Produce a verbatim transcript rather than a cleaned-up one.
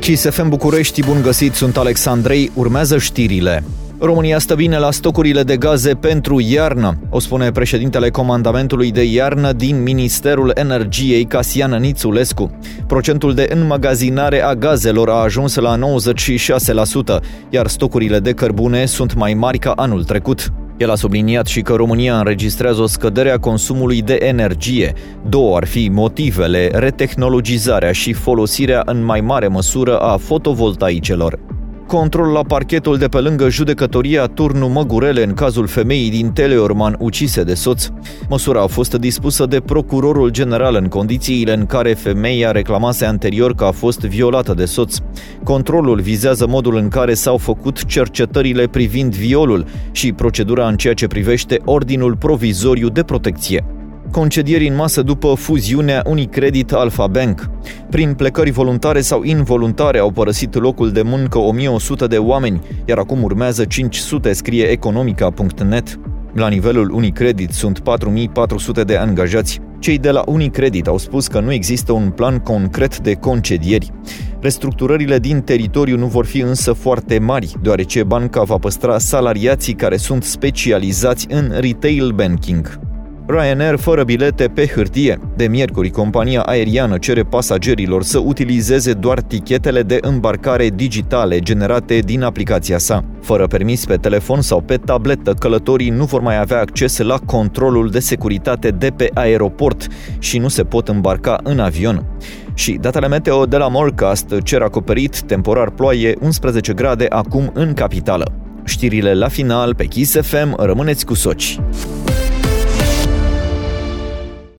Kiss F M București, bun găsit, sunt Alex Andrei, urmează știrile. România stă bine la stocurile de gaze pentru iarnă, o spune președintele Comandamentului de Iarnă din Ministerul Energiei, Casian Nițulescu. Procentul de înmagazinare a gazelor a ajuns la nouăzeci și șase la sută, iar stocurile de cărbune sunt mai mari ca anul trecut. El a subliniat și că România înregistrează o scădere a consumului de energie. Două ar fi motivele: retehnologizarea și folosirea în mai mare măsură a fotovoltaicelor. Control la parchetul de pe lângă judecătoria Turnu Măgurele în cazul femeii din Teleorman ucise de soț. Măsura a fost dispusă de procurorul general în condițiile în care femeia reclamase anterior că a fost violată de soț. Controlul vizează modul în care s-au făcut cercetările privind violul și procedura în ceea ce privește ordinul provizoriu de protecție. Concedieri în masă după fuziunea Unicredit Alpha Bank. Prin plecări voluntare sau involuntare au părăsit locul de muncă o mie o sută de oameni, iar acum urmează cinci sute, scrie economica punct net. La nivelul Unicredit sunt patru mii patru sute de angajați. Cei de la Unicredit au spus că nu există un plan concret de concedieri. Restructurările din teritoriu nu vor fi însă foarte mari, deoarece banca va păstra salariații care sunt specializați în retail banking. Ryanair fără bilete pe hârtie. De miercuri, compania aeriană cere pasagerilor să utilizeze doar tichetele de îmbarcare digitale generate din aplicația sa. Fără permis pe telefon sau pe tabletă, călătorii nu vor mai avea acces la controlul de securitate de pe aeroport și nu se pot îmbarca în avion. Și datele meteo de la Morecast cer acoperit, temporar ploaie, unsprezece grade acum în capitală. Știrile la final pe Kiss F M, rămâneți cu soci.